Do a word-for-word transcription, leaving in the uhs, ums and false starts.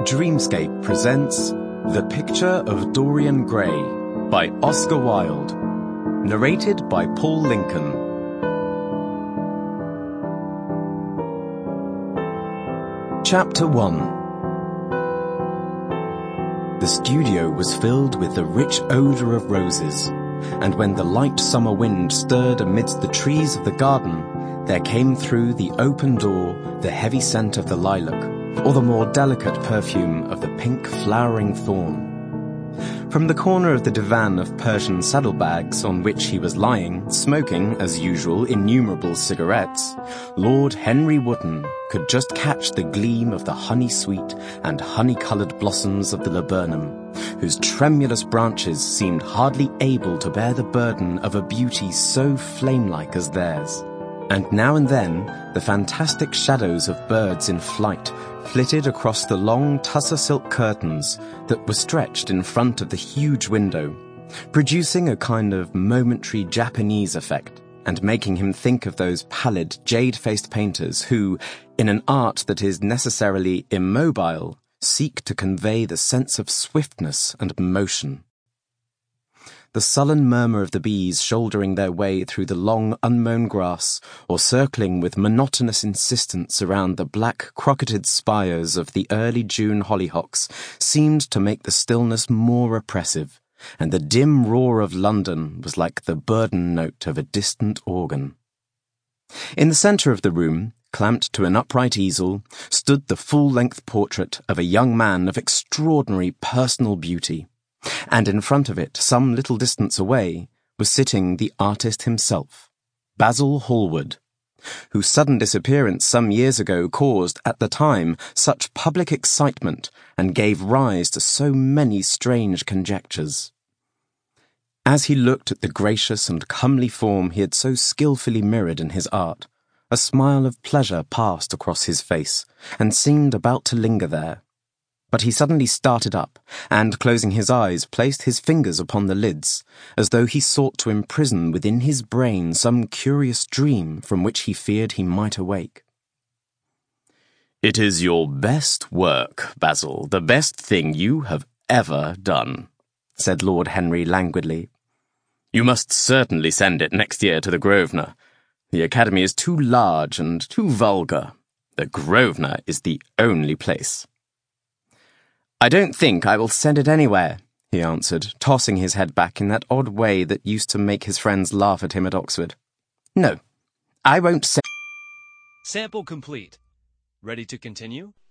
Dreamscape presents The Picture of Dorian Gray by Oscar Wilde, narrated by Paul Lincoln. Chapter one. The studio was filled with the rich odour of roses, and when the light summer wind stirred amidst the trees of the garden, there came through the open door the heavy scent of the lilac, or the more delicate perfume of the pink flowering thorn. From the corner of the divan of Persian saddlebags on which he was lying, smoking, as usual, innumerable cigarettes, Lord Henry Wotton could just catch the gleam of the honey-sweet and honey-coloured blossoms of the laburnum, whose tremulous branches seemed hardly able to bear the burden of a beauty so flame-like as theirs. And now and then, the fantastic shadows of birds in flight flitted across the long tussar silk curtains that were stretched in front of the huge window, producing a kind of momentary Japanese effect, and making him think of those pallid, jade-faced painters who, in an art that is necessarily immobile, seek to convey the sense of swiftness and motion. The sullen murmur of the bees shouldering their way through the long unmown grass, or circling with monotonous insistence around the black crocketed spires of the early June hollyhocks, seemed to make the stillness more oppressive, and the dim roar of London was like the burden note of a distant organ. In the centre of the room, clamped to an upright easel, stood the full-length portrait of a young man of extraordinary personal beauty, and in front of it, some little distance away, was sitting the artist himself, Basil Hallward, whose sudden disappearance some years ago caused, at the time, such public excitement and gave rise to so many strange conjectures. As he looked at the gracious and comely form he had so skilfully mirrored in his art, a smile of pleasure passed across his face, and seemed about to linger there. But he suddenly started up, and, closing his eyes, placed his fingers upon the lids, as though he sought to imprison within his brain some curious dream from which he feared he might awake. "It is your best work, Basil, the best thing you have ever done," said Lord Henry languidly. "You must certainly send it next year to the Grosvenor. The Academy is too large and too vulgar. The Grosvenor is the only place." "I don't think I will send it anywhere," he answered, tossing his head back in that odd way that used to make his friends laugh at him at Oxford. "No, I won't send—" Sample complete. Ready to continue?